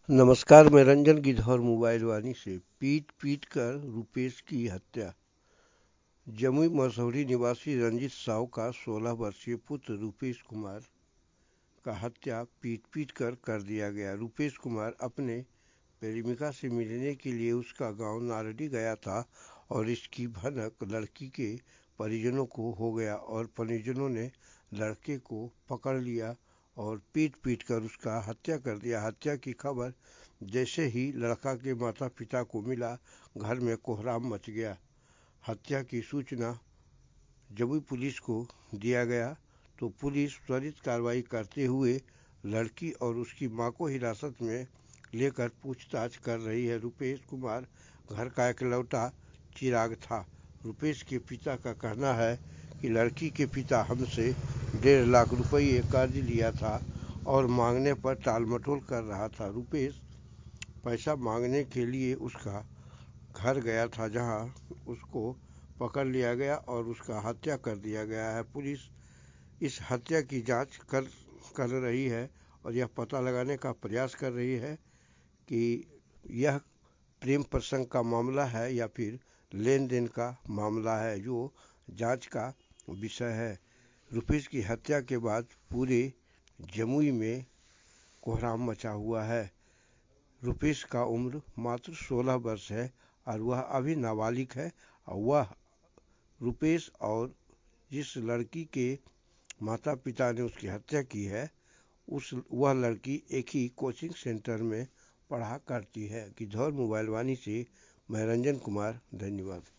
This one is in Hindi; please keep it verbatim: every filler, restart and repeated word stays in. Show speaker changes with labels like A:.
A: नमस्कार, मैं रंजन गिद्धौर मोबाइल वाणी से। पीट पीट कर रुपेश की हत्या। जमुई मसौढ़ी निवासी रंजित साव का सोलह वर्षीय पुत्र रुपेश कुमार का हत्या पीट पीट कर कर दिया गया। रुपेश कुमार अपने प्रेमिका से मिलने के लिए उसका गांव नारडी गया था और इसकी भनक लड़की के परिजनों को हो गया और परिजनों ने लड़के को पकड़ लिया और पीट पीट कर उसका हत्या कर दिया। हत्या की खबर जैसे ही लड़का के माता पिता को मिला, घर में कोहराम मच गया। हत्या की सूचना जमुई पुलिस को दिया गया तो पुलिस त्वरित कार्रवाई करते हुए लड़की और उसकी मां को हिरासत में लेकर पूछताछ कर रही है। रुपेश कुमार घर का इकलौता चिराग था। रुपेश के पिता का कहना है कि लड़की के पिता हमसे डेढ़ लाख रुपये कर्ज लिया था और मांगने पर टाल मटोल कर रहा था। रुपेश पैसा मांगने के लिए उसका घर गया था, जहां उसको पकड़ लिया गया और उसका हत्या कर दिया गया है। पुलिस इस हत्या की जांच कर कर रही है और यह पता लगाने का प्रयास कर रही है कि यह प्रेम प्रसंग का मामला है या फिर लेन देन का मामला है, जो जांच का विषय है। रुपेश की हत्या के बाद पूरे जमुई में कोहराम मचा हुआ है। रुपेश का उम्र मात्र सोलह वर्ष है और वह अभी नाबालिग है और वह रुपेश और जिस लड़की के माता पिता ने उसकी हत्या की है, उस वह लड़की एक ही कोचिंग सेंटर में पढ़ा करती है। गिद्धौर मोबाइल वाणी से मैं रंजन कुमार, धन्यवाद।